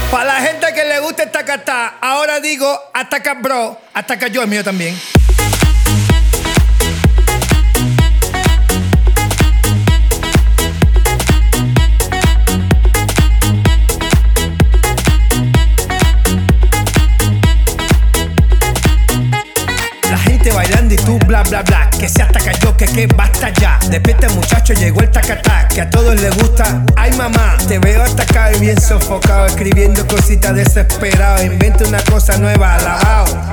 Pa' la gente que le gusta esta catá, ahora digo ataca bro, ataca yo, el mío también. La gente bailando y tú bla bla bla, que se ataca yo, que basta ya. Despierta muchacho, llegó el tacatá, que a todos les gusta. Ay mamá, te veo atacado y bien sofocado, escribiendo cositas desesperado. Inventa una cosa nueva, alabao.